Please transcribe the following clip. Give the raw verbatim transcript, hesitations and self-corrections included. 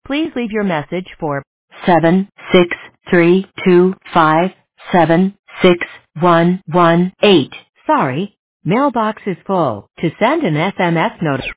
Please leave your message for seven six three two five seven six one one eight. Sorry, mailbox is full. To send an S M S notice